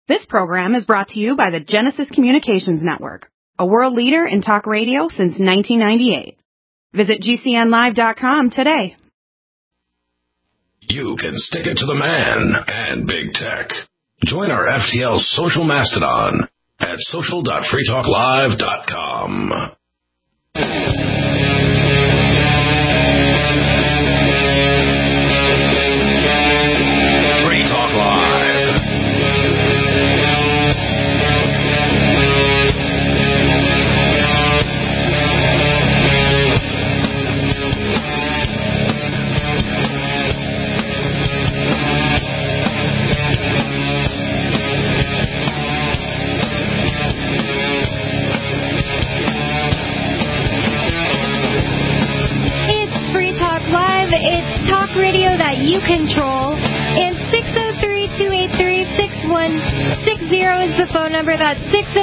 This program is brought to you by the Genesis Communications Network, a world leader in talk radio since 1998. Visit GCNlive.com today. You can stick it to the man and big tech. Join our FTL social mastodon at social.freetalklive.com. You control, and 603-283-6160 is the phone number. That's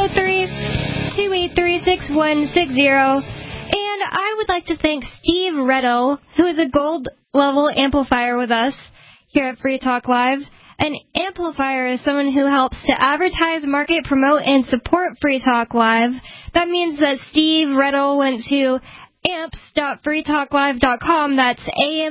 603-283-6160. And I would like to thank Steve Reddle, who is a gold level amplifier with us here at Free Talk Live. An amplifier is someone who helps to advertise, market, promote, and support Free Talk Live. That means that Steve Reddle went to amps.freetalklive.com. That's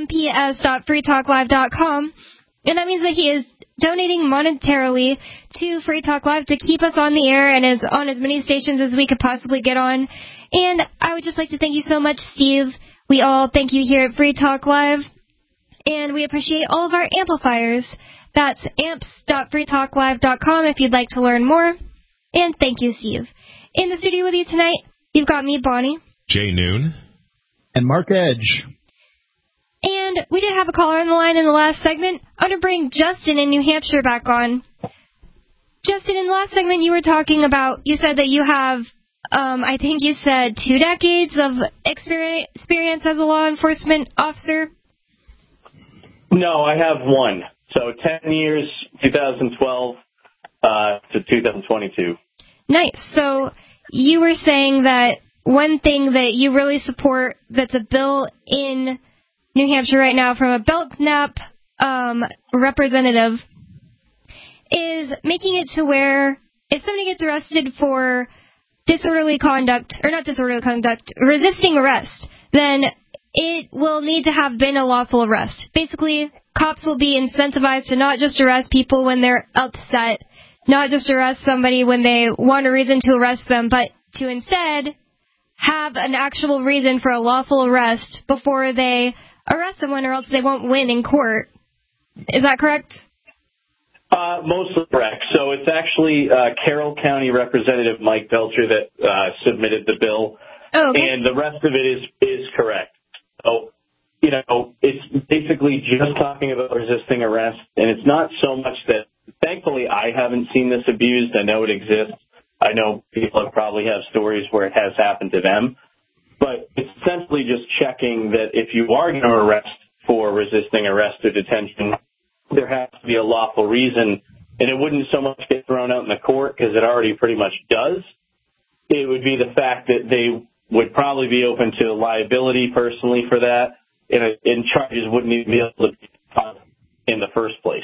amps.freetalklive.com. And that means that he is donating monetarily to Free Talk Live to keep us on the air and is on as many stations as we could possibly get on. And I would just like to thank you so much, Steve. We all thank you here at Free Talk Live. And we appreciate all of our amplifiers. That's amps.freetalklive.com if you'd like to learn more. And thank you, Steve. In the studio with you tonight, you've got me, Bonnie. Jay Noon. And Mark Edge. And we did have a caller on the line in the last segment. I'm going to bring Justin in New Hampshire back on. Justin, in the last segment you were talking about, you said that you have, I think you said 2 decades of experience as a law enforcement officer. No, I have 1. So 10 years, 2012 to 2022. Nice. So you were saying that one thing that you really support that's a bill in New Hampshire right now from a Belknap representative is making it to where if somebody gets arrested for disorderly conduct, or not disorderly conduct, resisting arrest, then it will need to have been a lawful arrest. Basically, cops will be incentivized to not just arrest people when they're upset, not just arrest somebody when they want a reason to arrest them, but to instead have an actual reason for a lawful arrest before they arrest someone, or else they won't win in court. Is that correct? Mostly correct. So it's actually Carroll County Representative Mike Belcher that submitted the bill, and the rest of it is correct. So, it's basically just talking about resisting arrest, and it's not so much that, thankfully, I haven't seen this abused. I know it exists. I know people probably have stories where it has happened to them, but it's essentially just checking that if you are going to arrest for resisting arrest or detention, there has to be a lawful reason, and it wouldn't so much get thrown out in the court because it already pretty much does. It would be the fact that they would probably be open to liability personally for that, and charges wouldn't even be able to be filed in the first place.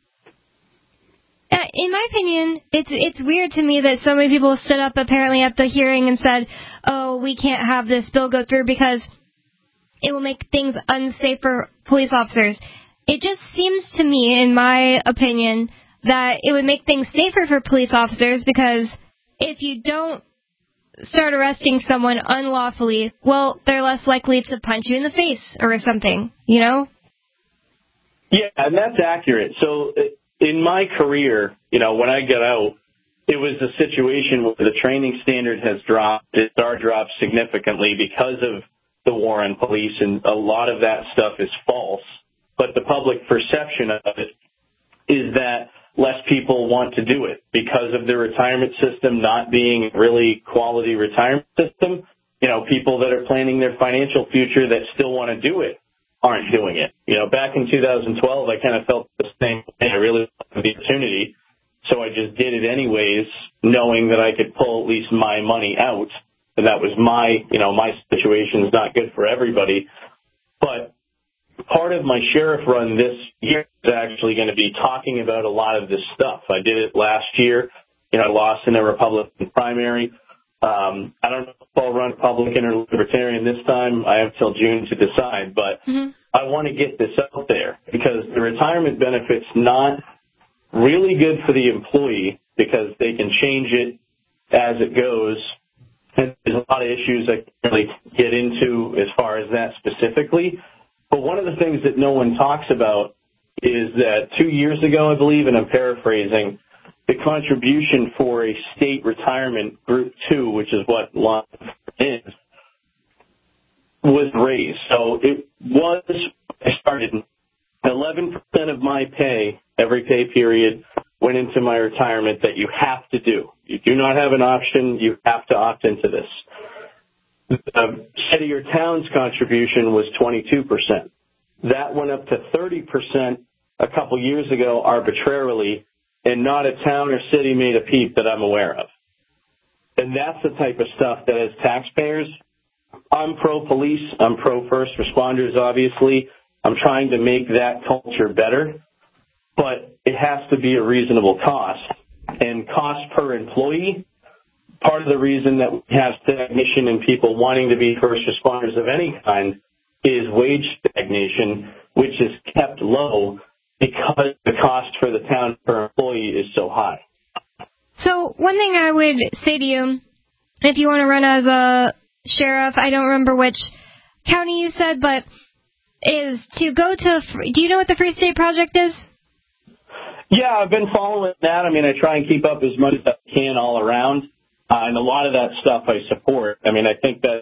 In my opinion, it's weird to me that so many people stood up apparently at the hearing and said, oh, we can't have this bill go through because it will make things unsafe for police officers. It just seems to me, in my opinion, that it would make things safer for police officers because if you don't start arresting someone unlawfully, well, they're less likely to punch you in the face or something, Yeah, and that's accurate. So in my career, when I got out, it was a situation where the training standard has dropped. It's dropped significantly because of the war on police, and a lot of that stuff is false. But the public perception of it is that less people want to do it because of the retirement system not being really quality retirement system. People that are planning their financial future that still want to do it aren't doing it. Back in 2012, I kind of felt the same thing. I really wanted the opportunity, so I just did it anyways, knowing that I could pull at least my money out. And that was my situation is not good for everybody. But part of my sheriff run this year is actually going to be talking about a lot of this stuff. I did it last year. I lost in a Republican primary. I don't know if I'll run Republican or Libertarian this time. I have till June to decide, but I want to get this out there because the retirement benefit's not really good for the employee because they can change it as it goes. And there's a lot of issues I can't really get into as far as that specifically. But one of the things that no one talks about is that 2 years ago, I believe, and I'm paraphrasing, the contribution for a state retirement group 2, which is what law is, was raised. So it was, I started 11% of my pay, every pay period, went into my retirement that you have to do. You do not have an option. You have to opt into this. The city or town's contribution was 22%. That went up to 30% a couple years ago arbitrarily, and not a town or city made a peep that I'm aware of. And that's the type of stuff that as taxpayers, I'm pro-police, I'm pro-first responders, obviously. I'm trying to make that culture better, but it has to be a reasonable cost. And cost per employee, part of the reason that we have stagnation in people wanting to be first responders of any kind is wage stagnation, which is kept low because the cost for the town per employee is so high. So one thing I would say to you, if you want to run as a sheriff, I don't remember which county you said, but is to go to, do you know what the Free State Project is? Yeah, I've been following that. I mean, I try and keep up as much as I can all around, and a lot of that stuff I support. I mean, I think that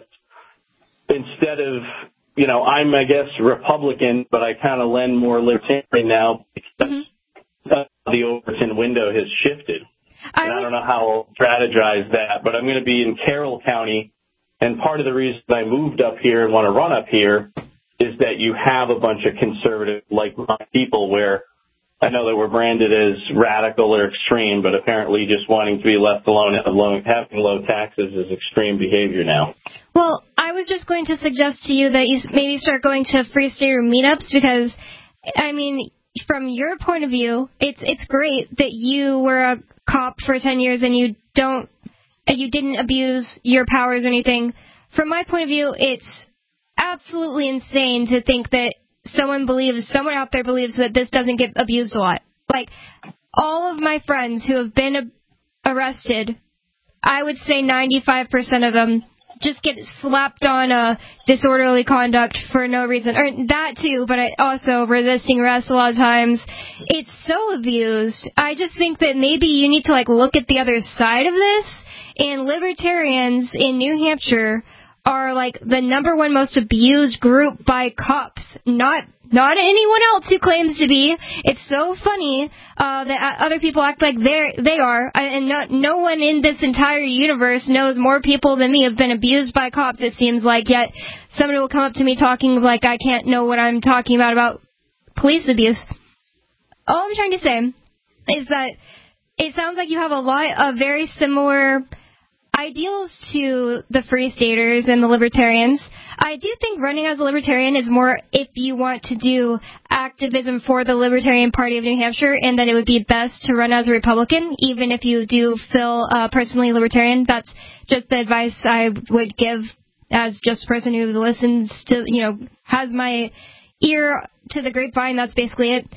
instead of, I'm, I guess, Republican, but I kind of lend more libertarian now because the Overton window has shifted. And I don't know how I'll strategize that, but I'm going to be in Carroll County, and part of the reason I moved up here and want to run up here is that you have a bunch of conservative, like-minded people where I know that we're branded as radical or extreme, but apparently just wanting to be left alone and having low taxes is extreme behavior now. Well, I was just going to suggest to you that you maybe start going to Free Stater meetups because, I mean, from your point of view, it's great that you were a cop for 10 years and you didn't abuse your powers or anything. From my point of view, it's absolutely insane to think that someone out there believes that this doesn't get abused a lot. Like, all of my friends who have been arrested, I would say 95% of them just get slapped on a disorderly conduct for no reason. Or that too, but also resisting arrest a lot of times. It's so abused. I just think that maybe you need to look at the other side of this. And libertarians in New Hampshire are the number one most abused group by cops, not anyone else who claims to be. It's so funny that other people act like they are, and no one in this entire universe knows more people than me have been abused by cops, it seems like, yet somebody will come up to me talking like I can't know what I'm talking about police abuse. All I'm trying to say is that it sounds like you have a lot of very similar ideals to the Free Staters and the Libertarians. I do think running as a Libertarian is more if you want to do activism for the Libertarian Party of New Hampshire, and that it would be best to run as a Republican, even if you do feel personally Libertarian. That's just the advice I would give as just a person who listens to, has my ear to the grapevine. That's basically it.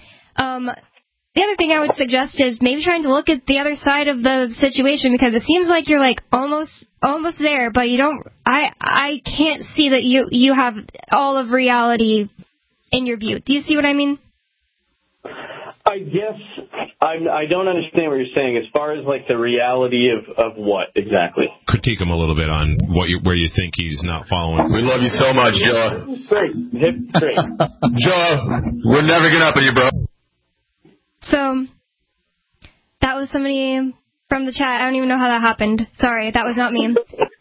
The other thing I would suggest is maybe trying to look at the other side of the situation, because it seems like you're almost there, but you don't. I can't see that you have all of reality in your view. Do you see what I mean? I guess I don't understand what you're saying as far as the reality of what exactly. Critique him a little bit on where you think he's not following. We love you so much, Joe. Great. Joe, we're never gonna up on you, bro. So, that was somebody from the chat. I don't even know how that happened. Sorry, that was not me.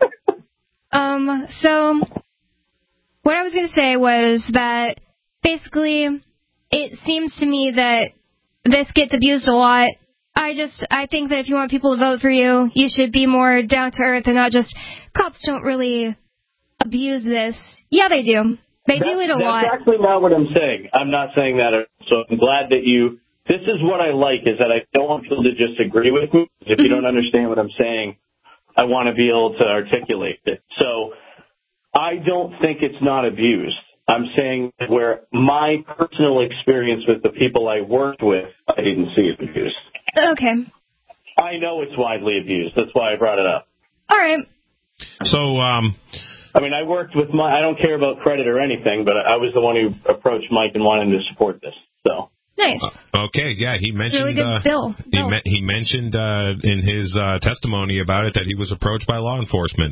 So, what I was going to say was that, basically, it seems to me that this gets abused a lot. I think that if you want people to vote for you, you should be more down to earth and not just, cops don't really abuse this. Yeah, they do. They do it a lot. That's actually not what I'm saying. I'm not saying that. So I'm glad that this is what I like, is that I don't want people to just agree with me. If you don't understand what I'm saying, I want to be able to articulate it. So I don't think it's not abused. I'm saying where my personal experience with the people I worked with, I didn't see it abused. Okay. I know it's widely abused. That's why I brought it up. All right. So, I mean, I worked with I don't care about credit or anything, but I was the one who approached Mike and wanted to support this. So. Nice. Okay, yeah, he mentioned really good bill. He mentioned in his testimony about it that he was approached by law enforcement.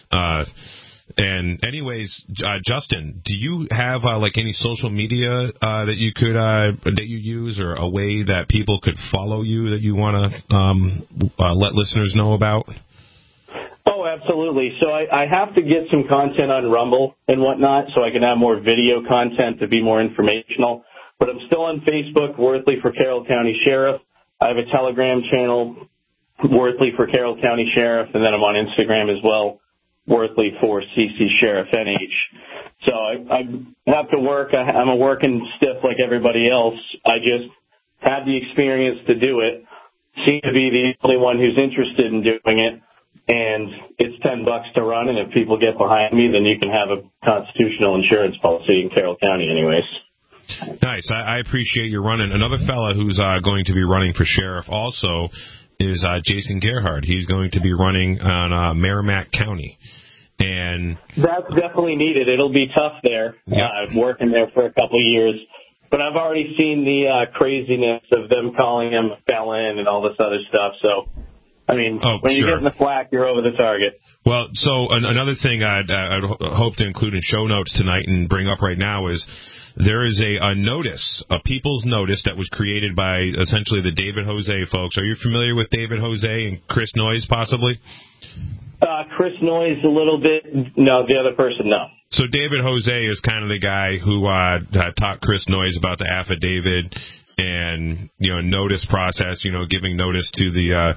And anyways, Justin, do you have like any social media that you could that you use, or a way that people could follow you that you want to let listeners know about? Oh, absolutely. So I have to get some content on Rumble and whatnot, so I can have more video content to be more informational. But I'm still on Facebook, Worthley for Carroll County Sheriff. I have a Telegram channel, Worthley for Carroll County Sheriff, and then I'm on Instagram as well, Worthley for CC Sheriff NH. So I have to work. I'm a working stiff like everybody else. I just had the experience to do it, seem to be the only one who's interested in doing it, and it's $10 to run, and if people get behind me, then you can have a constitutional insurance policy in Carroll County anyways. Nice. I appreciate your running. Another fella who's going to be running for sheriff also is Jason Gerhard. He's going to be running on Merrimack County. And that's definitely needed. It'll be tough there. Yep. Working there for a couple of years. But I've already seen the craziness of them calling him a felon and all this other stuff. So, I mean, when you get in the flack, you're over the target. Well, so another thing I'd hope to include in show notes tonight and bring up right now is there is a notice, a people's notice that was created by essentially the David Jose folks. Are you familiar with David Jose and Chris Noyes, possibly? Chris Noyes a little bit. No, the other person, no. So David Jose is kind of the guy who taught Chris Noyes about the affidavit and, notice process, giving notice to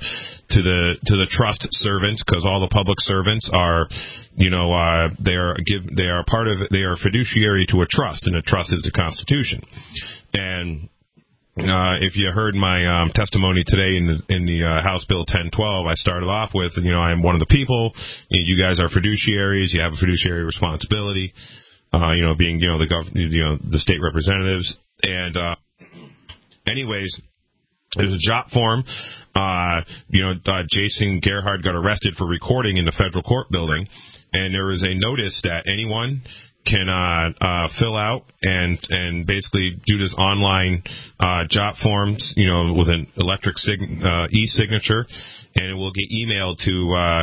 the trust servants, because all the public servants are, they are fiduciary to a trust, and a trust is the Constitution. And if you heard my testimony today in the House Bill 1012, I started off with, I am one of the people. You guys are fiduciaries. You have a fiduciary responsibility. Being the state representatives. And anyways, there's a JOP form. Jason Gerhard got arrested for recording in the federal court building, and there is a notice that anyone can fill out and basically do this online JOP forms, with an electric e-signature, and it will get emailed to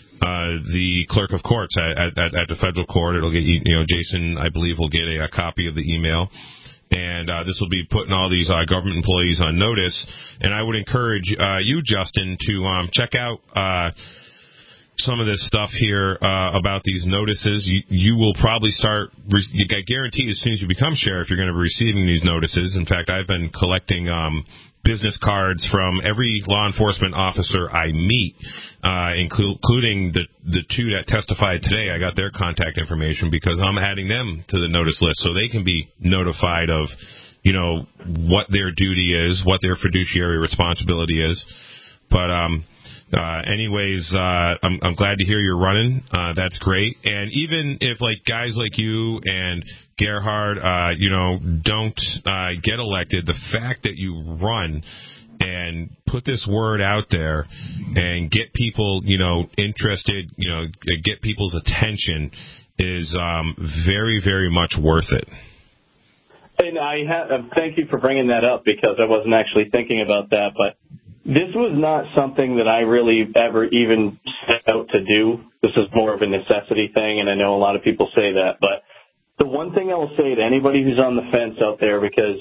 the clerk of courts at the federal court. It'll get, Jason, I believe, will get a copy of the email. And this will be putting all these government employees on notice. And I would encourage you, Justin, to check out some of this stuff here about these notices. You will probably start, I guarantee as soon as you become sheriff, you're going to be receiving these notices. In fact, I've been collecting business cards from every law enforcement officer I meet, including the two that testified today. I got their contact information because I'm adding them to the notice list so they can be notified of, what their duty is, what their fiduciary responsibility is. But anyways, I'm glad to hear you're running. That's great. And even if guys like you and Gerhard, don't get elected, the fact that you run and put this word out there and get people, interested, get people's attention is very, very much worth it. And thank you for bringing that up, because I wasn't actually thinking about that, but this was not something that I really ever even set out to do. This is more of a necessity thing, and I know a lot of people say that. But the one thing I will say to anybody who's on the fence out there, because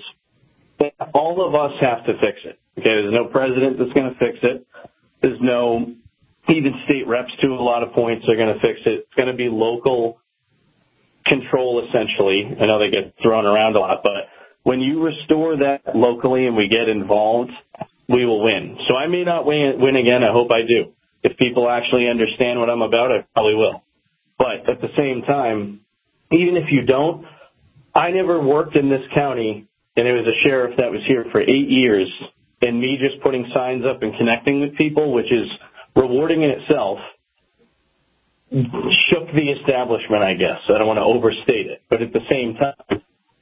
all of us have to fix it. Okay, there's no president that's going to fix it. There's no even state reps to a lot of points are going to fix it. It's going to be local control, essentially. I know they get thrown around a lot, but when you restore that locally and we get involved, we will win. So I may not win again. I hope I do. If people actually understand what I'm about, I probably will. But at the same time, even if you don't, I never worked in this county, and there was a sheriff that was here for 8 years, and me just putting signs up and connecting with people, which is rewarding in itself, shook the establishment, I guess. I don't want to overstate it. But at the same time,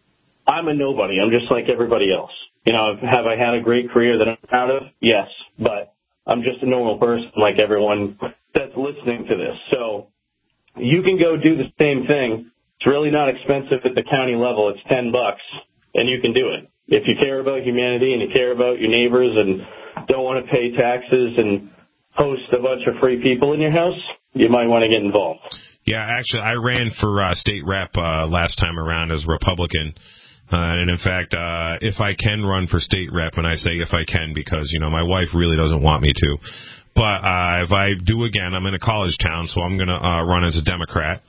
I'm a nobody. I'm just like everybody else. You know, have I had a great career that I'm proud of? Yes. But I'm just a normal person like everyone that's listening to this. So you can go do the same thing. It's really not expensive at the county level. It's $10, and you can do it. If you care about humanity and you care about your neighbors and don't want to pay taxes and host a bunch of free people in your house, you might want to get involved. Yeah, actually, I ran for state rep last time around as Republican. And in fact, if I can run for state rep, and I say if I can because, you know, my wife really doesn't want me to. But if I do again, I'm in a college town, so I'm going to run as a Democrat.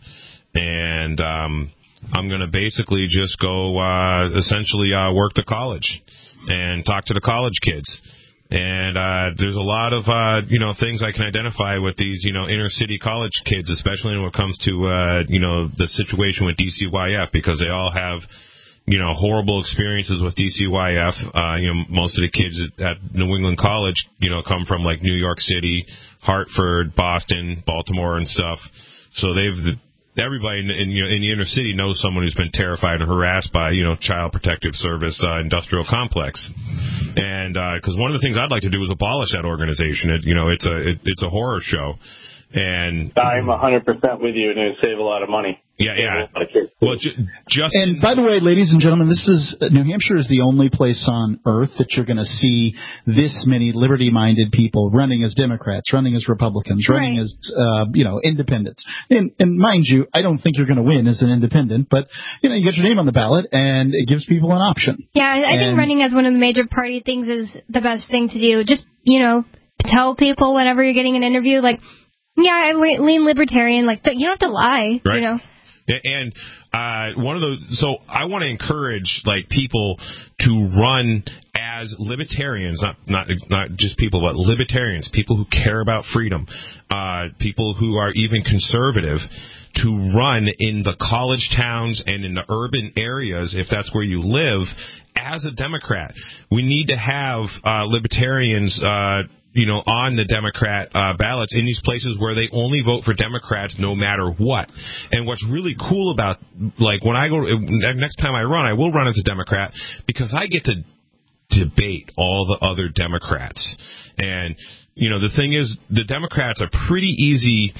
And I'm going to basically just go essentially work the college and talk to the college kids. And there's a lot of, you know, things I can identify with these, you know, inner city college kids, especially when it comes to, you know, the situation with DCYF, because they all have, you know, horrible experiences with DCYF. You know, most of the kids at New England College, you know, come from like New York City, Hartford, Boston, Baltimore and stuff. So everybody in the inner city knows someone who's been terrified and harassed by, you know, Child Protective Service industrial complex. And because one of the things I'd like to do is abolish that organization. It's a horror show. And I'm 100% with you, and it would save a lot of money. Yeah. Well, and by the way, ladies and gentlemen, New Hampshire is the only place on earth that you're going to see this many liberty-minded people running as Democrats, running as Republicans, running as, independents. And mind you, I don't think you're going to win as an independent, but, you know, you get your name on the ballot, and it gives people an option. Yeah, I think running as one of the major party things is the best thing to do. Just, you know, tell people whenever you're getting an interview, like, yeah, I lean libertarian. Like, you don't have to lie, right. You know. And so I want to encourage like people to run as libertarians, not just people, but libertarians, people who care about freedom, people who are even conservative, to run in the college towns and in the urban areas, if that's where you live, as a Democrat. We need to have libertarians on the Democrat ballots in these places where they only vote for Democrats no matter what. And what's really cool about, like, when I go, next time I run, I will run as a Democrat because I get to debate all the other Democrats. And, you know, the thing is, the Democrats are pretty easy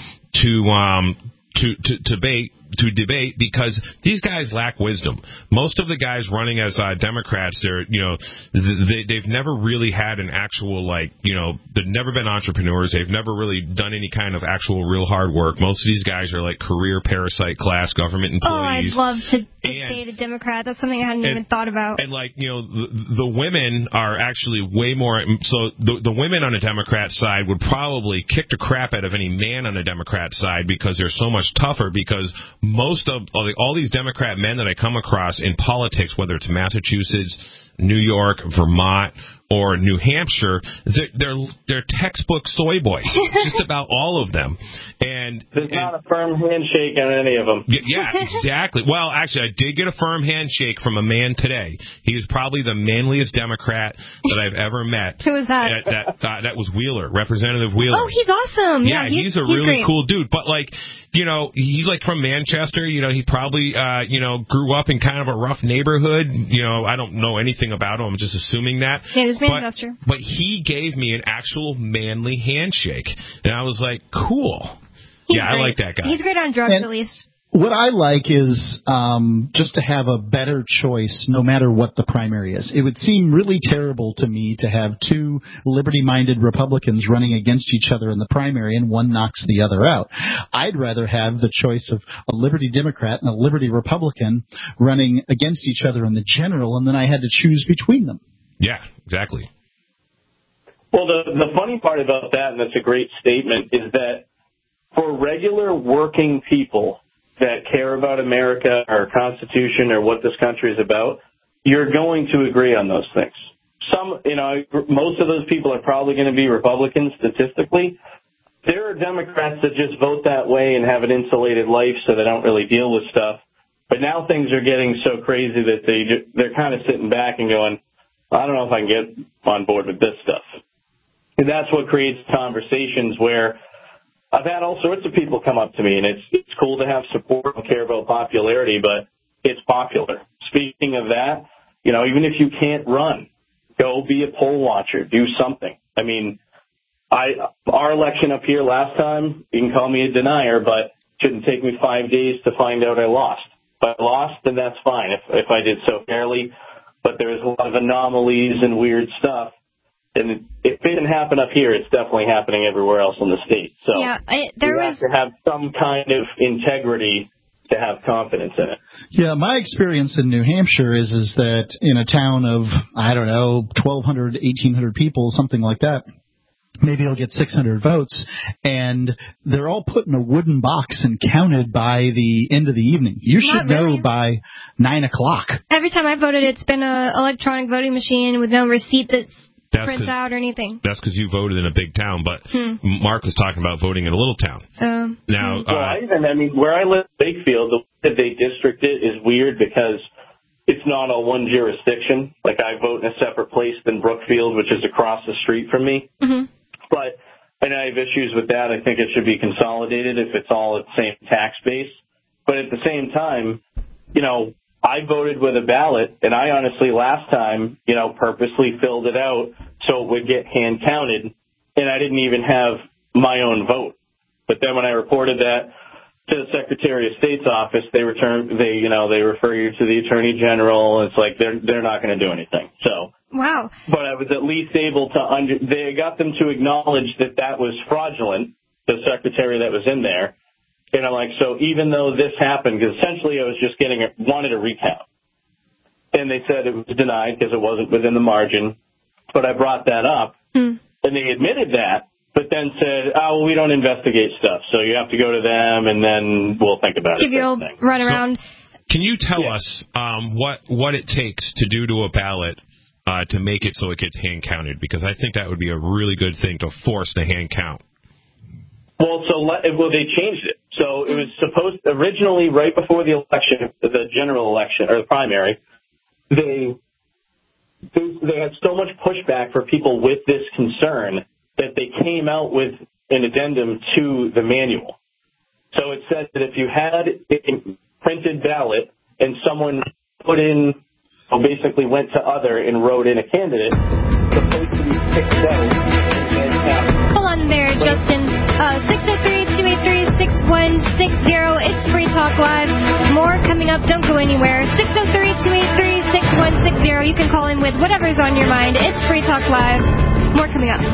to debate because these guys lack wisdom. Most of the guys running as Democrats, they've never really had an actual, they've never been entrepreneurs. They've never really done any kind of actual real hard work. Most of these guys are like career parasite class government employees. Oh, I'd love to debate a Democrat. That's something I hadn't even thought about. And the women are actually way more. So the women on the Democrat side would probably kick the crap out of any man on the Democrat side because they're so much tougher. Because most of all these Democrat men that I come across in politics, whether it's Massachusetts, New York, Vermont, or New Hampshire, they're textbook soy boys. Just about all of them. And there's not a firm handshake on any of them. Yeah, exactly. Well, actually, I did get a firm handshake from a man today. He was probably the manliest Democrat that I've ever met. Who was that? That was Wheeler, Representative Wheeler. Oh, he's awesome. Yeah, he's a really cool dude. But, he's from Manchester. He probably, grew up in kind of a rough neighborhood. I don't know anything about him. I'm just assuming that. Yeah, he's Manchester. But he gave me an actual manly handshake. And I was like, cool. He's great. I like that guy. He's great on drugs, at least. What I like is just to have a better choice no matter what the primary is. It would seem really terrible to me to have two liberty-minded Republicans running against each other in the primary and one knocks the other out. I'd rather have the choice of a Liberty Democrat and a Liberty Republican running against each other in the general, and then I had to choose between them. Yeah, exactly. Well, the funny part about that, and that's a great statement, is that for regular working people that care about America, our Constitution, or what this country is about, you're going to agree on those things. Most of those people are probably going to be Republicans statistically. There are Democrats that just vote that way and have an insulated life so they don't really deal with stuff. But now things are getting so crazy that they're kind of sitting back and going, I don't know if I can get on board with this stuff. And that's what creates conversations where I've had all sorts of people come up to me, and it's cool to have support and care about popularity, but it's popular. Speaking of that, even if you can't run, go be a poll watcher, do something. I mean, our election up here last time, you can call me a denier, but it shouldn't take me 5 days to find out I lost. If I lost, then that's fine if I did so fairly, but there's a lot of anomalies and weird stuff. And if it didn't happen up here, it's definitely happening everywhere else in the state. So you have to have some kind of integrity to have confidence in it. Yeah, my experience in New Hampshire is that in a town of, 1,200, 1,800 people, something like that, maybe it'll get 600 votes, and they're all put in a wooden box and counted by the end of the evening. You should know by 9 o'clock. Every time I voted, it's been an electronic voting machine with no receipt that's prints out or anything. That's because you voted in a big town, but Mark was talking about voting in a little town. Where I live in Wakefield, the way that they district it is weird because it's not all one jurisdiction. Like, I vote in a separate place than Brookfield, which is across the street from me. Mm-hmm. And I have issues with that. I think it should be consolidated if it's all at the same tax base. But at the same time, I voted with a ballot, and I honestly last time, purposely filled it out so it would get hand counted, and I didn't even have my own vote. But then when I reported that to the Secretary of State's office, they refer you to the Attorney General. It's like they're not going to do anything. So wow. But I was at least able to they got them to acknowledge that was fraudulent, the secretary that was in there. And I'm like, so even though this happened, because essentially I was just wanted a recount. And they said it was denied because it wasn't within the margin. But I brought that up, and they admitted that, but then said, we don't investigate stuff, so you have to go to them, and then we'll think about it. Give you a run around. Can you tell us what it takes to do to a ballot to make it so it gets hand counted? Because I think that would be a really good thing to force the hand count. Well, they changed it. So it was supposed originally right before the election, the general election or the primary, they had so much pushback for people with this concern that they came out with an addendum to the manual. So it said that if you had a printed ballot and someone basically went to other and wrote in a candidate, supposed to be picked out. Hold on there, Justin. 603-283-6160. It's Free Talk Live. More coming up. Don't go anywhere. 603-283-6160. You can call in with whatever's on your mind. It's Free Talk Live. More coming up.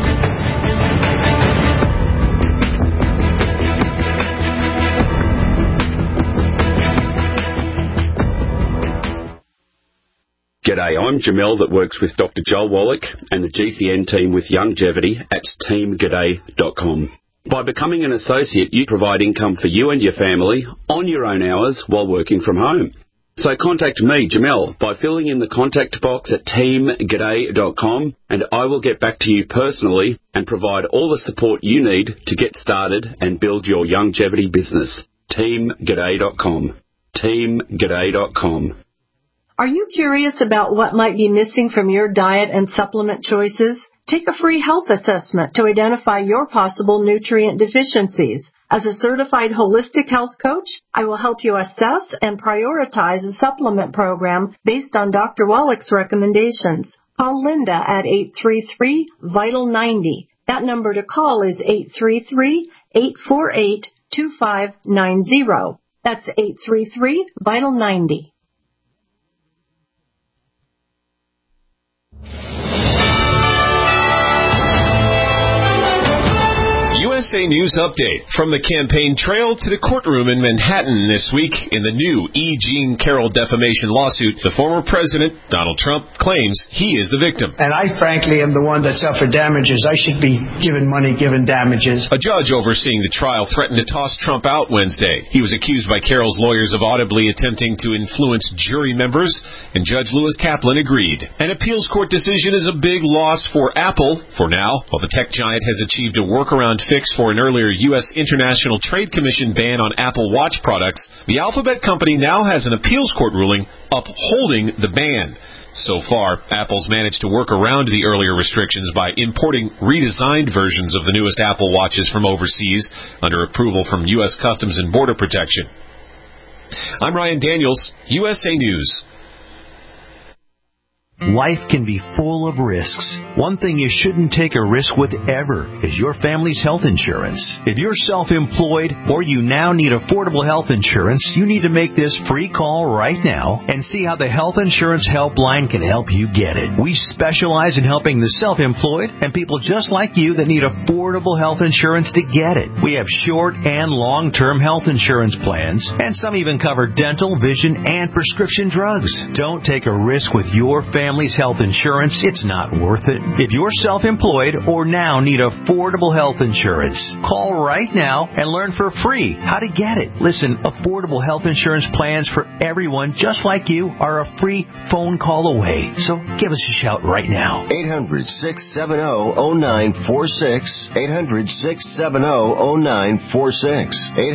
G'day, I'm Jamel that works with Dr. Joel Wallach and the GCN team with Longevity at teamg'day.com. By becoming an associate, you provide income for you and your family on your own hours while working from home. So contact me, Jamel, by filling in the contact box at teamg'day.com, and I will get back to you personally and provide all the support you need to get started and build your longevity business. teamg'day.com. teamg'day.com. Are you curious about what might be missing from your diet and supplement choices? Take a free health assessment to identify your possible nutrient deficiencies. As a certified holistic health coach, I will help you assess and prioritize a supplement program based on Dr. Wallach's recommendations. Call Linda at 833-VITAL-90. That number to call is 833-848-2590. That's 833-VITAL-90. USA News Update. From the campaign trail to the courtroom in Manhattan this week in the new E. Jean Carroll defamation lawsuit, the former president, Donald Trump, claims he is the victim. And I, frankly, am the one that suffered damages. I should be given money, given damages. A judge overseeing the trial threatened to toss Trump out Wednesday. He was accused by Carroll's lawyers of audibly attempting to influence jury members, and Judge Lewis Kaplan agreed. An appeals court decision is a big loss for Apple for now, while the tech giant has achieved a workaround fix for an earlier U.S. International Trade Commission ban on Apple Watch products, the Alphabet company now has an appeals court ruling upholding the ban. So far, Apple's managed to work around the earlier restrictions by importing redesigned versions of the newest Apple Watches from overseas under approval from U.S. Customs and Border Protection. I'm Ryan Daniels, USA News. Life can be full of risks. One thing you shouldn't take a risk with ever is your family's health insurance. If you're self-employed or you now need affordable health insurance, you need to make this free call right now and see how the Health Insurance Helpline can help you get it. We specialize in helping the self-employed and people just like you that need affordable health insurance to get it. We have short and long-term health insurance plans, and some even cover dental, vision, and prescription drugs. Don't take a risk with your family's health insurance. It's not worth it. If you're self-employed or now need affordable health insurance, call right now and learn for free how to get it. Listen, affordable health insurance plans for everyone just like you are a free phone call away. So give us a shout right now. 800-670-0946. 800-670-0946.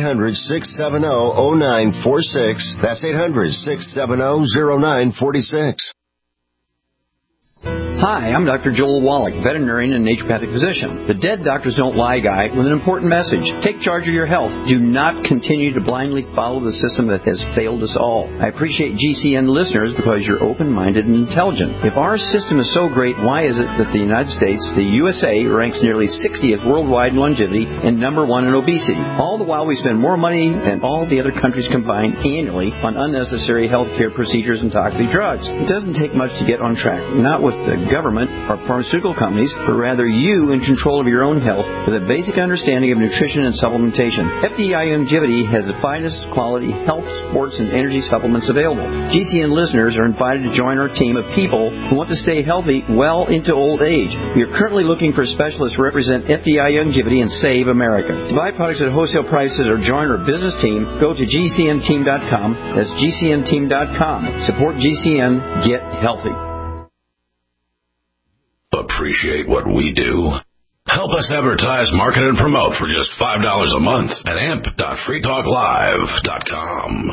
800-670-0946. That's 800-670-0946. Hi, I'm Dr. Joel Wallach, veterinarian and naturopathic physician. The Dead Doctors Don't Lie guy with an important message. Take charge of your health. Do not continue to blindly follow the system that has failed us all. I appreciate GCN listeners because you're open-minded and intelligent. If our system is so great, why is it that the United States, the USA, ranks nearly 60th worldwide in longevity and number 1 in obesity? All the while we spend more money than all the other countries combined annually on unnecessary health care procedures and toxic drugs. It doesn't take much to get on track. Not with the government or pharmaceutical companies, but rather you in control of your own health with a basic understanding of nutrition and supplementation. FDI Longevity has the finest quality health, sports, and energy supplements available. GCN listeners are invited to join our team of people who want to stay healthy well into old age. We are currently looking for specialists to represent FDI Longevity and Save America. To buy products at wholesale prices or join our business team, go to GCNteam.com. That's GCNteam.com. Support GCN. Get healthy. Appreciate what we do? Help us advertise, market, and promote for just $5 a month at amp.freetalklive.com.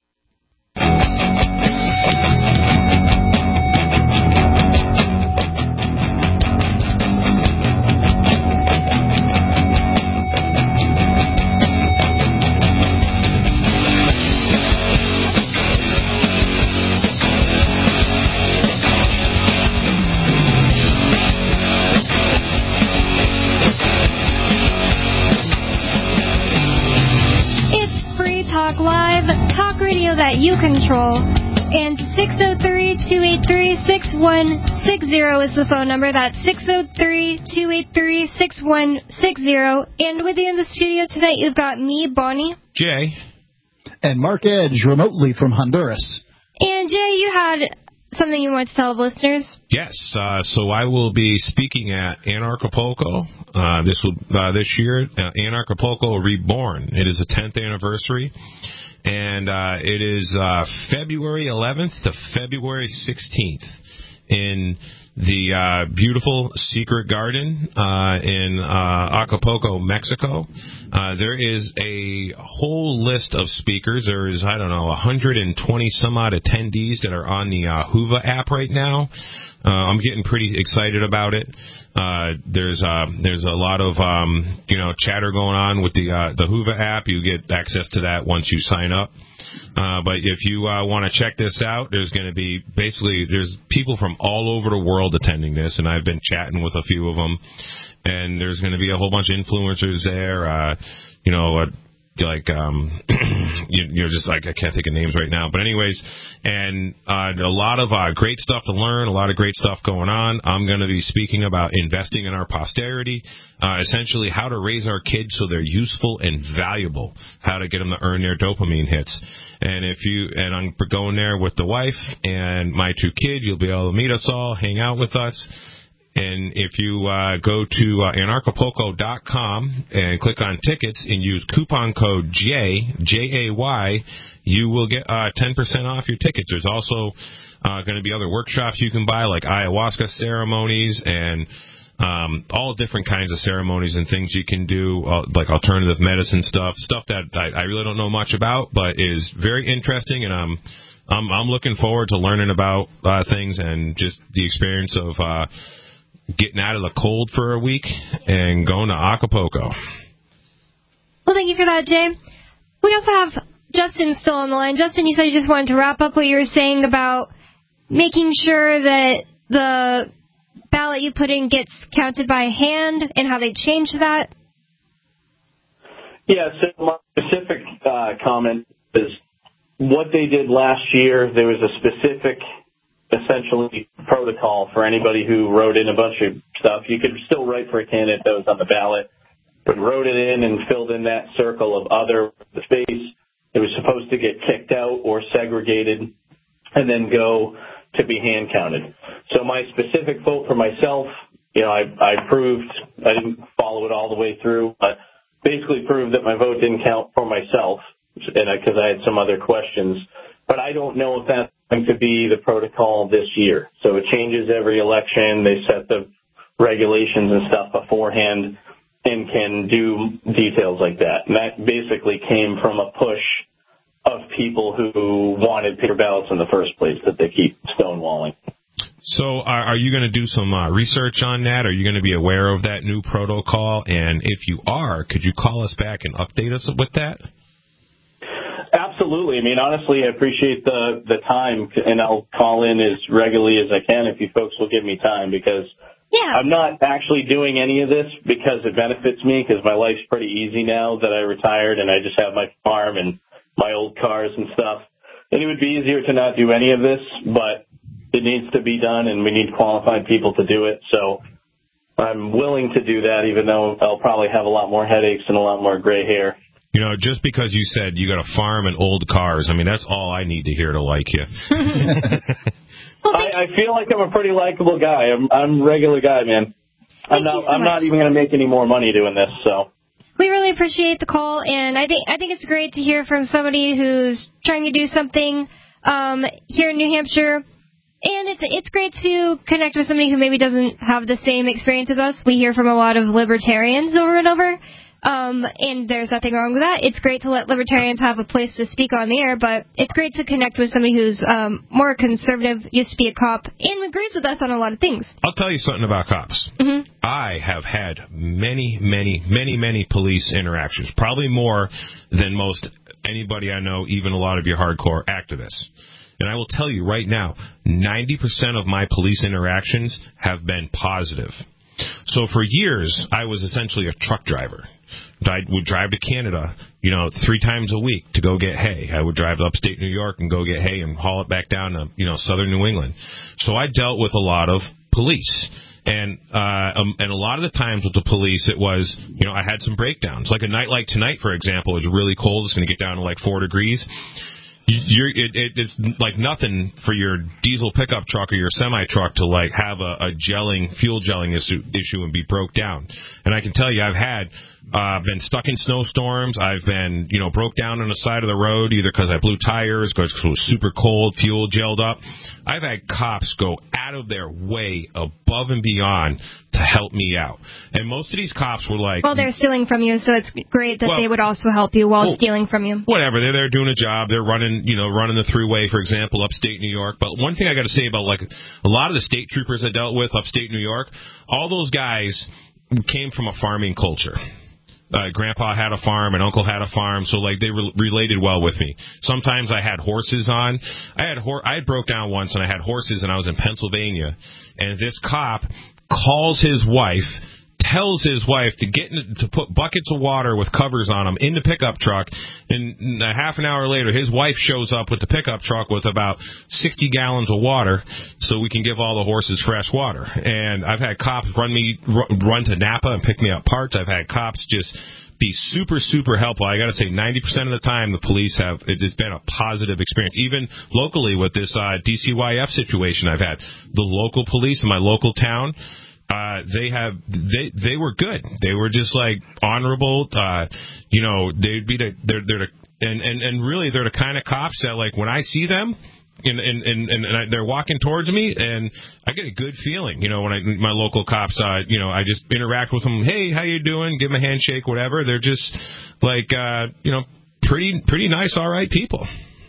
That you control, and 603-283-6160 is the phone number. That's 603-283-6160. And with you in the studio tonight, you've got me, Bonnie, Jay, and Mark Edge, remotely from Honduras. And Jay, you had something you want to tell the listeners? Yes. So I will be speaking at Anarchapulco this year. Anarchapulco Reborn. It is the 10th anniversary. And it is February 11th to February 16th in the beautiful Secret Garden in Acapulco, Mexico. There is a whole list of speakers. There is, 120 some odd attendees that are on the Whova app right now. I'm getting pretty excited about it. There's a lot of chatter going on with the Whova app. You get access to that once you sign up. But if you want to check this out, there's going to be there's people from all over the world attending this, and I've been chatting with a few of them. And there's going to be a whole bunch of influencers there. I can't think of names right now, but anyways, and a lot of great stuff to learn, a lot of great stuff going on. I'm going to be speaking about investing in our posterity, essentially how to raise our kids so they're useful and valuable, how to get them to earn their dopamine hits. And I'm going there with the wife and my 2 kids. You'll be able to meet us all, hang out with us. And if you go to anarchapulco.com and click on tickets and use coupon code J-A-Y, you will get 10% off your tickets. There's also going to be other workshops you can buy, like ayahuasca ceremonies and all different kinds of ceremonies and things you can do, like alternative medicine stuff that I really don't know much about, but is very interesting, and I'm looking forward to learning about things and just the experience of getting out of the cold for a week and going to Acapulco. Well, thank you for that, Jay. We also have Justin still on the line. Justin, you said you just wanted to wrap up what you were saying about making sure that the ballot you put in gets counted by hand and how they changed that. Yeah, so my specific comment is what they did last year. There was a specific, essentially, protocol for anybody who wrote in a bunch of stuff. You could still write for a candidate that was on the ballot, but wrote it in and filled in that circle of other space. It was supposed to get kicked out or segregated and then go to be hand counted. So my specific vote for myself, I proved, I didn't follow it all the way through, but basically proved that my vote didn't count for myself, and because I had some other questions. But I don't know if that's going to be the protocol this year. So it changes every election. They set the regulations and stuff beforehand and can do details like that. And that basically came from a push of people who wanted paper ballots in the first place that they keep stonewalling. So are you going to do some research on that? Are you going to be aware of that new protocol? And if you are, could you call us back and update us with that? Absolutely. I mean, honestly, I appreciate the time, and I'll call in as regularly as I can if you folks will give me time, because I'm not actually doing any of this because it benefits me, because my life's pretty easy now that I retired and I just have my farm and my old cars and stuff. And it would be easier to not do any of this, but it needs to be done, and we need qualified people to do it. So I'm willing to do that, even though I'll probably have a lot more headaches and a lot more gray hair. Just because you said you got a farm and old cars, I mean, that's all I need to hear to like you. I feel like I'm a pretty likable guy. I'm a regular guy, man. I'm not even going to make any more money doing this, so. We really appreciate the call, and I think it's great to hear from somebody who's trying to do something here in New Hampshire. And it's great to connect with somebody who maybe doesn't have the same experience as us. We hear from a lot of libertarians over and over. And there's nothing wrong with that. It's great to let libertarians have a place to speak on the air, but it's great to connect with somebody who's more conservative, used to be a cop, and agrees with us on a lot of things. I'll tell you something about cops. Mm-hmm. I have had many police interactions, probably more than most anybody I know, even a lot of your hardcore activists. And I will tell you right now, 90% of my police interactions have been positive. So for years, I was essentially a truck driver. I would drive to Canada, 3 times a week to go get hay. I would drive to upstate New York and go get hay and haul it back down to, southern New England. So I dealt with a lot of police. And a lot of the times with the police, it was, I had some breakdowns. Like a night like tonight, for example, is really cold. It's going to get down to like 4 degrees. It's like nothing for your diesel pickup truck or your semi truck to like have a fuel gelling issue and be broke down. And I can tell you, I've had been stuck in snowstorms. I've been broke down on the side of the road either because I blew tires, because it was super cold, fuel gelled up. I've had cops go out of their way above and beyond to help me out. And most of these cops were like, well, they're stealing from you, so it's great that they would also help you while stealing from you. Whatever, they're there doing a job. They're running the thruway, for example, upstate New York. But one thing I got to say about like a lot of the state troopers I dealt with upstate New York, all those guys came from a farming culture. Grandpa had a farm and uncle had a farm, so like they related well with me. Sometimes I had horses on. I had broke down once and I had horses, and I was in Pennsylvania, and this cop calls his wife, tells his wife to put buckets of water with covers on them in the pickup truck, and a half an hour later his wife shows up with the pickup truck with about 60 gallons of water so we can give all the horses fresh water. And I've had cops run to Napa and pick me up parts. I've had cops just be super, super helpful. I got to say, 90% of the time the police it's been a positive experience. Even locally with this DCYF situation I've had, the local police in my local town, they were good. They were just like honorable. They'd be and really they're the kind of cops that like when I see them, and they're walking towards me, and I get a good feeling, when my local cops, I just interact with them. Hey, how you doing? Give them a handshake, whatever. They're just like, pretty nice, all right people.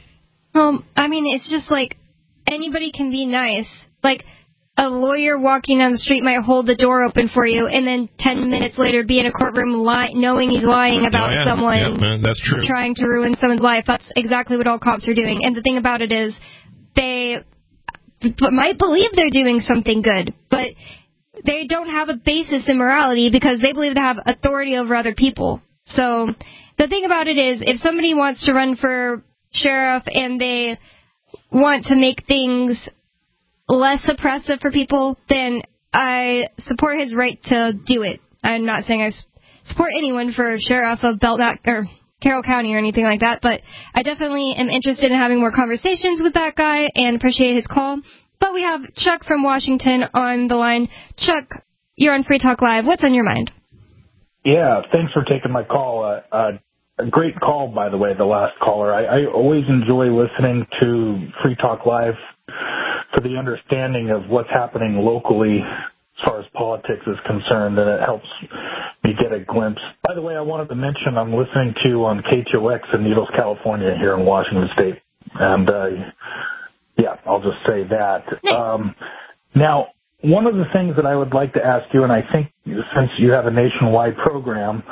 I mean, it's just like anybody can be nice. Like a lawyer walking down the street might hold the door open for you, and then 10 minutes later be in a courtroom knowing he's lying about someone. That's true. Trying to ruin someone's life. That's exactly what all cops are doing. And the thing about it is, they might believe they're doing something good, but they don't have a basis in morality because they believe they have authority over other people. So the thing about it is, if somebody wants to run for sheriff and they want to make things less oppressive for people, then I support his right to do it. I'm not saying I support anyone for sheriff of Belknap or Carroll County or anything like that, but I definitely am interested in having more conversations with that guy and appreciate his call. But we have Chuck from Washington on the line. Chuck, you're on Free Talk Live. What's on your mind? Yeah, thanks for taking my call. A great call, by the way, the last caller. I always enjoy listening to Free Talk Live for the understanding of what's happening locally as far as politics is concerned, and it helps me get a glimpse. By the way, I wanted to mention I'm listening to you on KTOX in Needles, California, here in Washington State. And, yeah, I'll just say that. Now, one of the things that I would like to ask you, and I think since you have a nationwide program,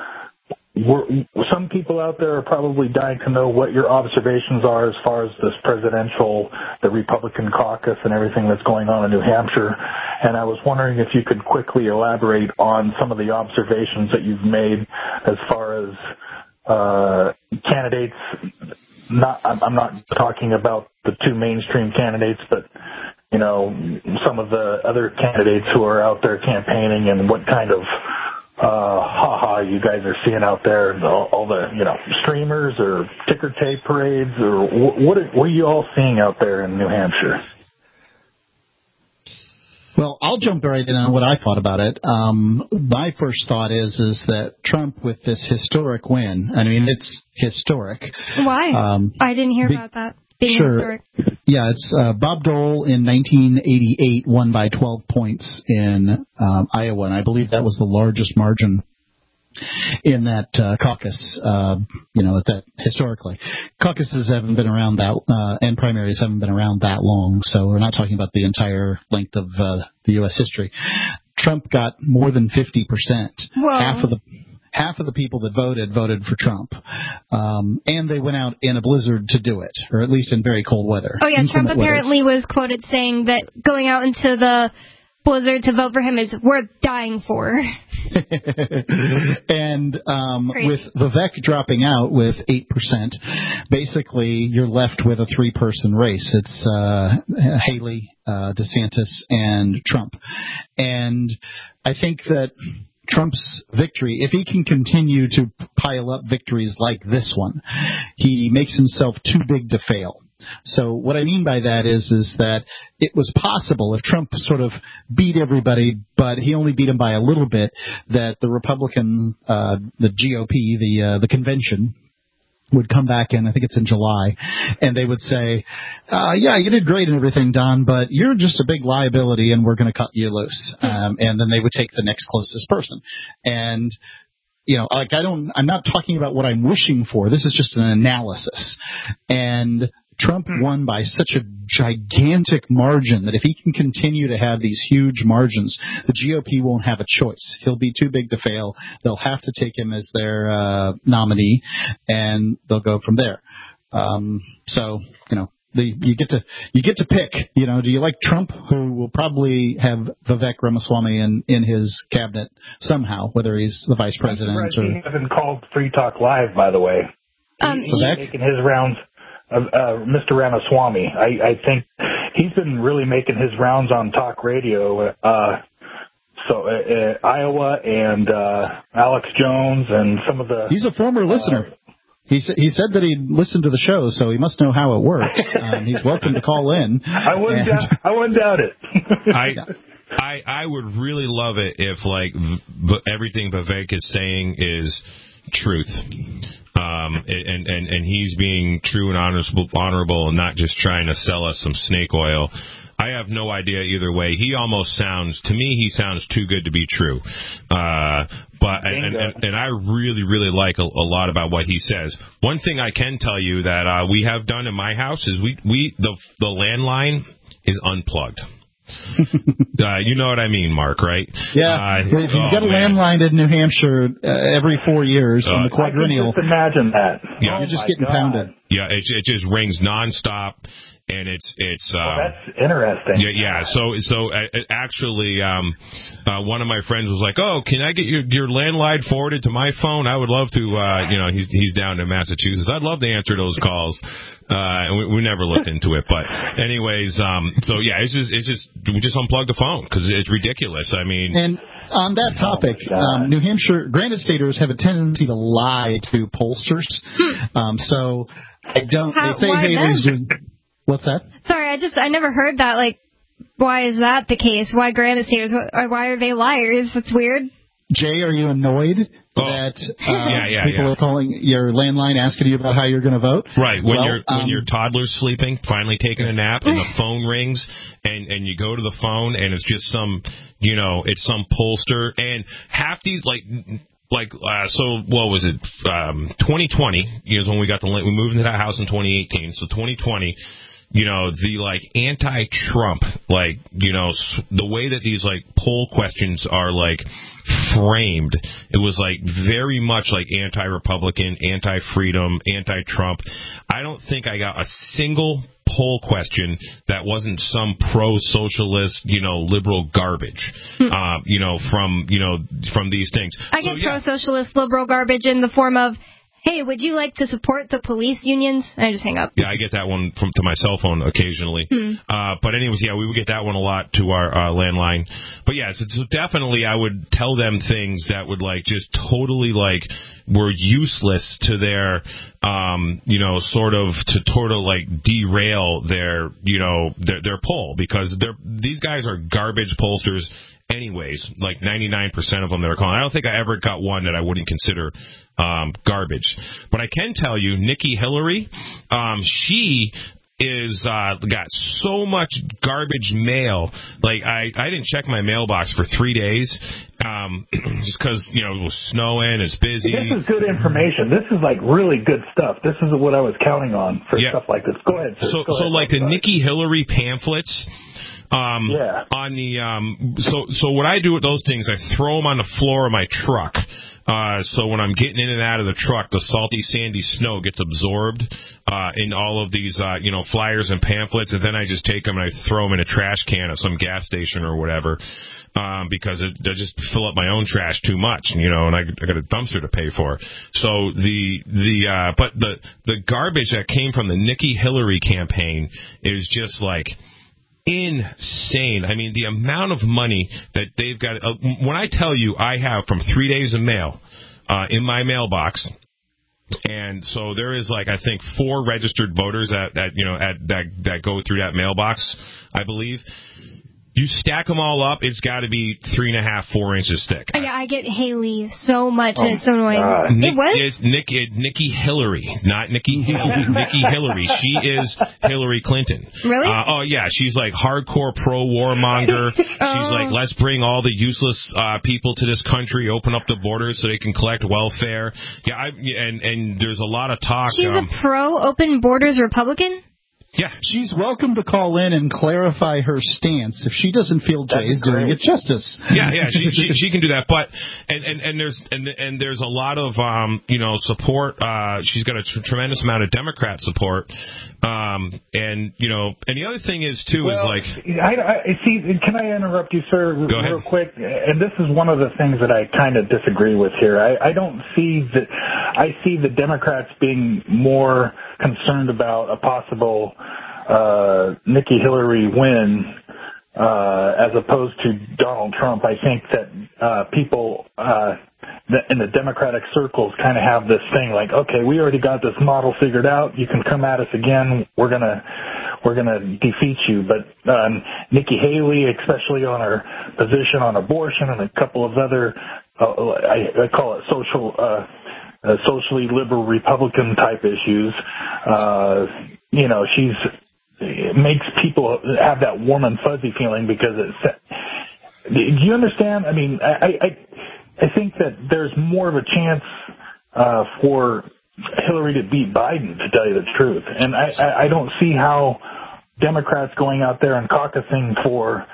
some people out there are probably dying to know what your observations are as far as this the Republican caucus and everything that's going on in New Hampshire. And I was wondering if you could quickly elaborate on some of the observations that you've made as far as candidates. I'm not talking about the two mainstream candidates, but some of the other candidates who are out there campaigning, and what kind of you guys are seeing out there, all the streamers or ticker tape parades, or what are you all seeing out there in New Hampshire? Well, I'll jump right in on what I thought about it. My first thought is that Trump, with this historic win, I mean, it's historic. Why? I didn't hear about that being historic. Yeah, it's Bob Dole in 1988 won by 12 points in Iowa, and I believe that was the largest margin in that caucus, that historically. Caucuses haven't been around and primaries haven't been around that long, so we're not talking about the entire length of the U.S. history. Trump got more than 50%. Whoa. Half of the people that voted for Trump. And they went out in a blizzard to do it, or at least in very cold weather. Oh, yeah, Trump apparently was quoted saying that going out into the blizzard to vote for him is worth dying for. And with Vivek dropping out with 8%, basically you're left with a three-person race. It's Haley, DeSantis, and Trump. And I think that Trump's victory, if he can continue to pile up victories like this one, he makes himself too big to fail. So what I mean by that is that it was possible, if Trump sort of beat everybody, but he only beat him by a little bit, that the Republican, the GOP, the convention, would come back in, I think it's in July, and they would say, yeah, you did great and everything, Don, but you're just a big liability and we're going to cut you loose. And then they would take the next closest person. And I'm not talking about what I'm wishing for. This is just an analysis. And Trump won by such a gigantic margin that if he can continue to have these huge margins, the GOP won't have a choice. He'll be too big to fail. They'll have to take him as their nominee, and they'll go from there. You get to pick. Do you like Trump, who will probably have Vivek Ramaswamy in his cabinet somehow, whether he's the vice president or. He hasn't called Free Talk Live, by the way. He's making his rounds. Mr. Ramaswamy, I think he's been really making his rounds on talk radio. Iowa and Alex Jones and some of the. He's a former listener. He said that he listened to the show, so he must know how it works. He's welcome to call in. I wouldn't doubt it. I would really love it if, like, everything Vivek is saying is truth. And he's being true and honorable and not just trying to sell us some snake oil. I have no idea either way. He almost sounds too good to be true. But I really, really like a lot about what he says. One thing I can tell you that we have done in my house is the landline is unplugged. You know what I mean, Mark, right? Yeah. If you get a landline in New Hampshire every 4 years on the quadrennial. I can just imagine that. Yeah. You're just getting pounded. Yeah, it just rings nonstop. And it's that's interesting. Yeah. So actually, one of my friends was like, "Oh, can I get your landline forwarded to my phone? I would love to." He's down in Massachusetts. I'd love to answer those calls. And we never looked into it, but anyways, so yeah, it's just we just unplug the phone because it's ridiculous. I mean, and on that topic, New Hampshire Granite Staters have a tendency to lie to pollsters. So I don't. They say Haley's doing. What's that? Sorry, I never heard that. Like, why is that the case? Why Granite Staters? Why are they liars? That's weird. Jay, are you annoyed that people are calling your landline asking you about how you're going to vote? Right. When your toddler's sleeping, finally taking a nap, and the phone rings, and you go to the phone, and it's just some pollster, and half these so what was it? 2020 is when we moved into that house in 2018. So 2020. The anti-Trump, the way that these poll questions are framed, it was very much anti-Republican, anti-freedom, anti-Trump. I don't think I got a single poll question that wasn't some pro-socialist, liberal garbage, from these things. I get pro-socialist liberal garbage in the form of, hey, would you like to support the police unions? And I just hang up. Yeah, I get that one to my cell phone occasionally. But anyways, we would get that one a lot to our landline. But yeah, so definitely I would tell them things that would just totally were useless to their, sort of derail their poll, because these guys are garbage pollsters. Anyways, 99% of them that are calling. I don't think I ever got one that I wouldn't consider garbage. But I can tell you, Nikki Hillary, she is got so much garbage mail. I didn't check my mailbox for 3 days just because it was snowing, it's busy. This is good information. This is really good stuff. This is what I was counting on for stuff like this. Go ahead, sir. So the Nikki Hillary pamphlets. On the so what I do with those things, I throw them on the floor of my truck. So when I'm getting in and out of the truck, the salty, sandy snow gets absorbed in all of these, flyers and pamphlets, and then I just take them and I throw them in a trash can at some gas station or whatever, because they just fill up my own trash too much, and I got a dumpster to pay for. So but the garbage that came from the Nikki Hillary campaign is just insane. I mean, the amount of money that they've got. When I tell you, I have from 3 days of mail in my mailbox, and so there is I think 4 registered voters that go through that mailbox, I believe. You stack them all up, it's got to be 3.5, 4 inches thick. Yeah, I get Haley so much, and it's so annoying. It's Nikki Hillary, not Nikki Hillary. She is Hillary Clinton. Really? Oh, yeah. She's hardcore pro-warmonger. She's let's bring all the useless people to this country, open up the borders so they can collect welfare. Yeah, and there's a lot of talk. She's a pro-open borders Republican? Yeah. She's welcome to call in and clarify her stance if she doesn't feel Jay is doing it justice. Yeah, she can do that. But and there's a lot of support. She's got a tremendous amount of Democrat support. And the other thing is too is I see. Can I interrupt you, sir, real quick? And this is one of the things that I kind of disagree with here. I don't see that. I see the Democrats being more concerned about a possible Nikki Hillary win as opposed to Donald Trump. I think that people in the Democratic circles kind of have this thing okay, we already got this model figured out. You can come at us again. We're gonna we're going to defeat you. But Nikki Haley, especially on her position on abortion and a couple of other, I call it socially liberal Republican type issues, it makes people have that warm and fuzzy feeling because do you understand? I mean, I think that there's more of a chance for Hillary to beat Biden, to tell you the truth. And I don't see how Democrats going out there and caucusing for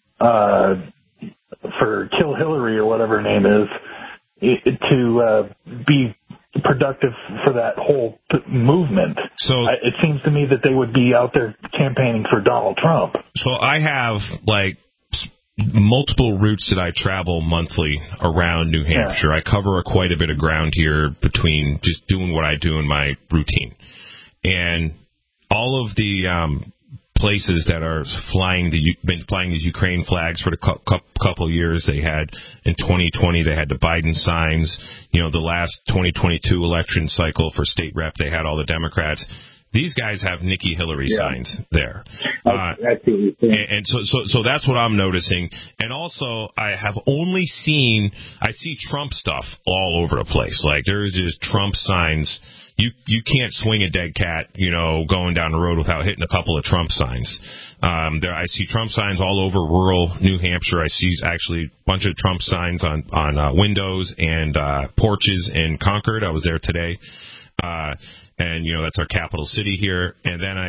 Kill Hillary or whatever her name is to be productive for that whole movement. So it seems to me that they would be out there campaigning for Donald Trump. So I have multiple routes that I travel monthly around New Hampshire. I cover quite a bit of ground here between just doing what I do in my routine. And all of the places that are been flying these Ukraine flags for the couple of years. They had in 2020, they had the Biden signs. The last 2022 election cycle for state rep, they had all the Democrats. These guys have Nikki Hillary signs there. And so that's what I'm noticing. And also, I see Trump stuff all over the place. Like, there's just Trump signs. You can't swing a dead cat, going down the road without hitting a couple of Trump signs. I see Trump signs all over rural New Hampshire. I see actually a bunch of Trump signs on windows and porches in Concord. I was there today. And that's our capital city here. And then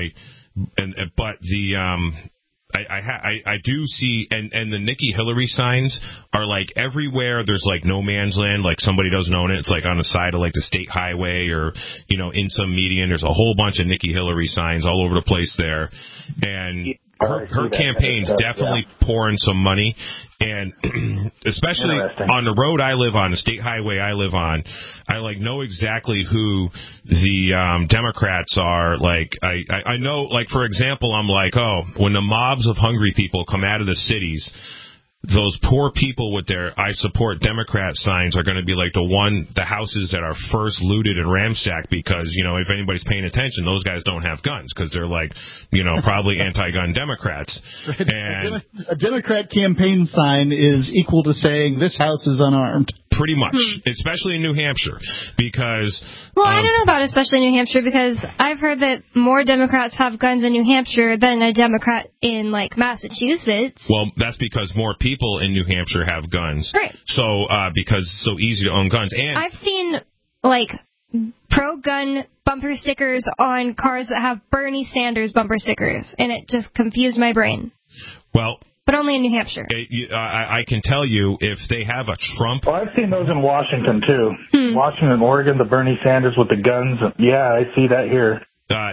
I do see, and the Nikki Hillary signs are like everywhere. There's like no man's land, like somebody doesn't own it. It's like on the side of like the state highway or, in some median. There's a whole bunch of Nikki Hillary signs all over the place there. And her campaign's definitely pouring some money, and especially on the road I live on, the state highway I live on, I know exactly who the Democrats are. Like I know, like, for example, I'm like, when the mobs of hungry people come out of the cities, those poor people with their "I support Democrat" signs are going to be like the houses that are first looted and ransacked because, if anybody's paying attention, those guys don't have guns because they're probably anti-gun Democrats. And a Democrat campaign sign is equal to saying this house is unarmed. Pretty much, especially in New Hampshire, because... Well, I don't know about especially New Hampshire, because I've heard that more Democrats have guns in New Hampshire than a Democrat in, Massachusetts. Well, that's because more people in New Hampshire have guns. Right. So, because it's so easy to own guns. And I've seen, pro-gun bumper stickers on cars that have Bernie Sanders bumper stickers, and it just confused my brain. Well... But only in New Hampshire. I can tell you, if they have a Trump... Well, I've seen those in Washington, too. Washington, Oregon, the Bernie Sanders with the guns. Yeah, I see that here.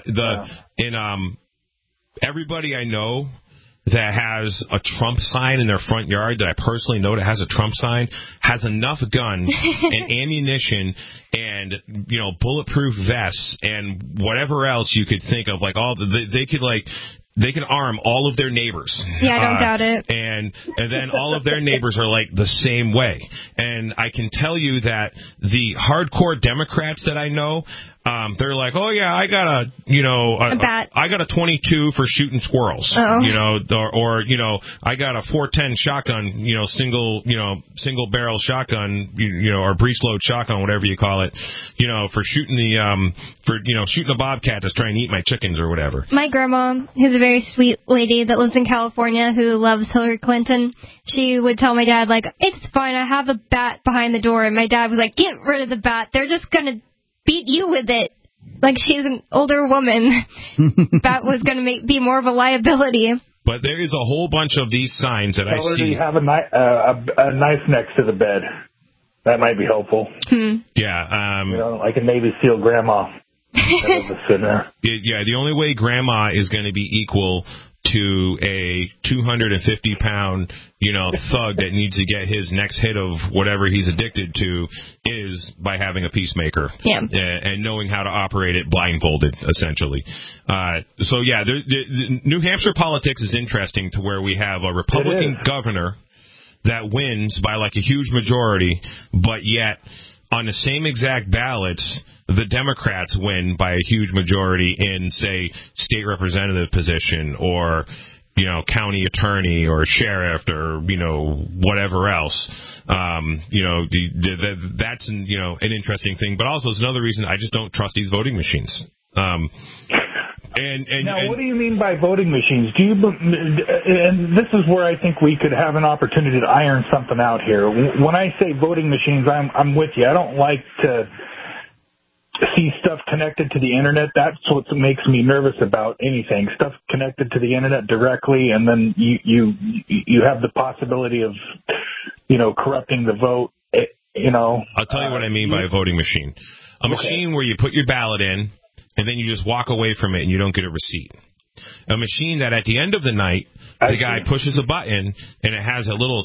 Everybody I know that has a Trump sign in their front yard, that I personally know that has a Trump sign, has enough guns and ammunition and, bulletproof vests and whatever else you could think of. They can arm all of their neighbors. Yeah, I don't doubt it. And then all of their neighbors are the same way. And I can tell you that the hardcore Democrats that I know, they're like, oh yeah, I got a bat. I got a 22 for shooting squirrels. Or I got a 410 shotgun, single barrel shotgun, or breech load shotgun, whatever you call it, for shooting shooting a bobcat that's trying to eat my chickens or whatever. My grandma, who's a very sweet lady that lives in California who loves Hillary Clinton, she would tell my dad, it's fine, I have a bat behind the door. And my dad was like, get rid of the bat. They're just going to beat you with it. She's an older woman. That was going to be more of a liability. But there is a whole bunch of these signs that I see. You have a knife next to the bed. That might be helpful. Yeah. Like a Navy SEAL grandma. Yeah, the only way grandma is going to be equal to a 250-pound, thug that needs to get his next hit of whatever he's addicted to is by having a peacemaker. Yeah. And knowing how to operate it blindfolded, essentially. So, yeah, the New Hampshire politics is interesting to where we have a Republican governor that wins by a huge majority, but yet on the same exact ballots, the Democrats win by a huge majority in, say, state representative position or, county attorney or sheriff or, whatever else. That's, an interesting thing. But also it's another reason I just don't trust these voting machines. Now, what do you mean by voting machines? And this is where I think we could have an opportunity to iron something out here. When I say voting machines, I'm with you. I don't like to see stuff connected to the internet. That's what makes me nervous about anything. Stuff connected to the internet directly, and then you have the possibility of, corrupting the vote. I'll tell you what I mean by a voting machine. A machine where you put your ballot in, and then you just walk away from it and you don't get a receipt. A machine that at the end of the night, the guy pushes a button and it has a little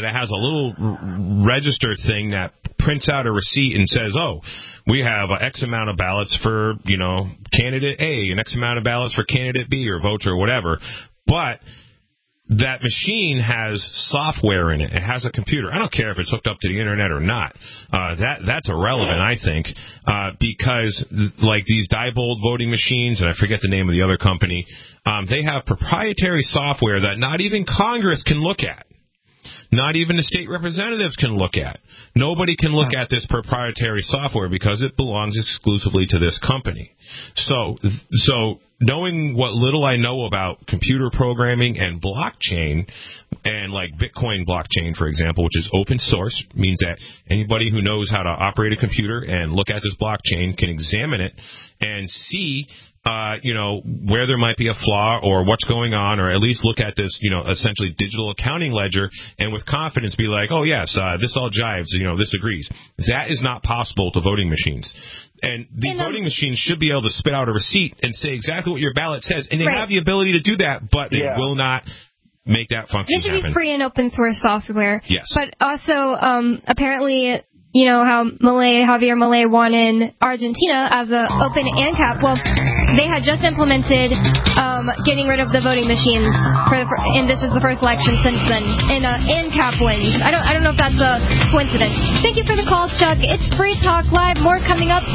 register thing that prints out a receipt and says, oh, we have X amount of ballots for, candidate A and X amount of ballots for candidate B or votes or whatever. But that machine has software in it. It has a computer. I don't care if it's hooked up to the internet or not. That's irrelevant, I think, because like these Diebold voting machines, and I forget the name of the other company, they have proprietary software that not even Congress can look at. Not even the state representatives can look at. Nobody can look at this proprietary software because it belongs exclusively to this company. So knowing what little I know about computer programming and blockchain, and like Bitcoin blockchain, for example, which is open source, means that anybody who knows how to operate a computer and look at this blockchain can examine it and see where there might be a flaw or what's going on, or at least look at this, essentially digital accounting ledger and with confidence be like, oh, yes, this all jives, this agrees. That is not possible to voting machines. And these voting machines should be able to spit out a receipt and say exactly what your ballot says. And they have the ability to do that, but they will not make that function This should happen. be free and open source software. Yes. But also, apparently, how Javier Milei won in Argentina as an open ANCAP. Well, they had just implemented getting rid of the voting machines, and this was the first election since then. And ANCAP wins. I don't know if that's a coincidence. Thank you for the call, Chuck. It's Free Talk Live. More coming up.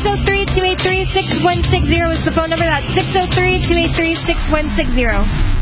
603-283-6160 is the phone number. That's 603-283-6160.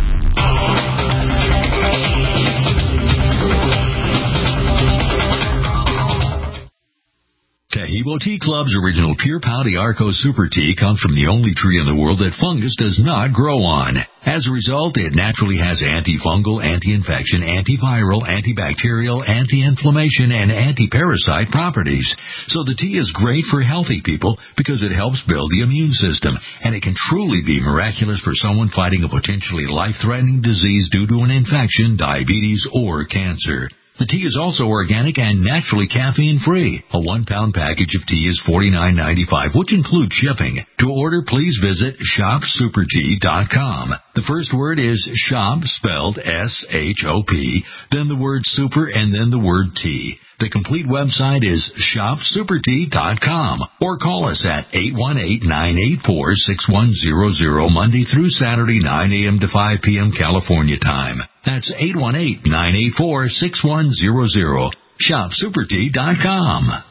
Tahibo Tea Club's original Pure Pau d'Arco Super Tea comes from the only tree in the world that fungus does not grow on. As a result, it naturally has antifungal, anti-infection, antiviral, antibacterial, anti-inflammation, and anti-parasite properties. So the tea is great for healthy people because it helps build the immune system, and it can truly be miraculous for someone fighting a potentially life-threatening disease due to an infection, diabetes, or cancer. The tea is also organic and naturally caffeine-free. A 1-pound package of tea is $49.95, which includes shipping. To order, please visit shopsupertea.com. The first word is shop, spelled S-H-O-P, then the word super, and then the word tea. The complete website is shopsupertea.com, or call us at 818-984-6100 Monday through Saturday, 9 a.m. to 5 p.m. California time. That's 818-984-6100. Shopsupertea.com.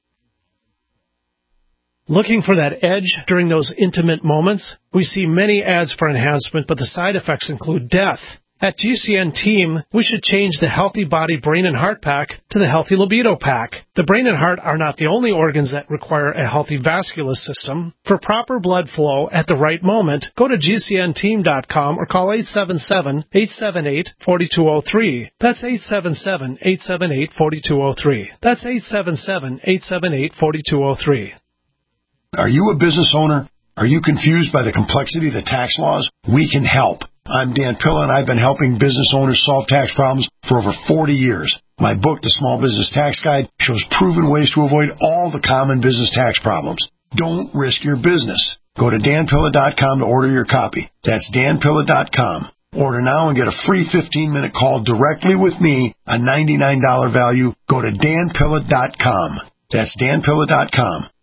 Looking for that edge during those intimate moments? We see many ads for enhancement, but the side effects include death. At GCN Team, we should change the Healthy Body, Brain, and Heart Pack to the Healthy Libido Pack. The brain and heart are not the only organs that require a healthy vascular system. For proper blood flow at the right moment, go to GCNteam.com or call 877-878-4203. That's 877-878-4203. That's 877-878-4203. Are you a business owner? Are you confused by the complexity of the tax laws? We can help. I'm Dan Pilla, and I've been helping business owners solve tax problems for over 40 years. My book, The Small Business Tax Guide, shows proven ways to avoid all the common business tax problems. Don't risk your business. Go to danpilla.com to order your copy. That's danpilla.com. Order now and get a free 15-minute call directly with me, a $99 value. Go to danpilla.com. That's danpilla.com.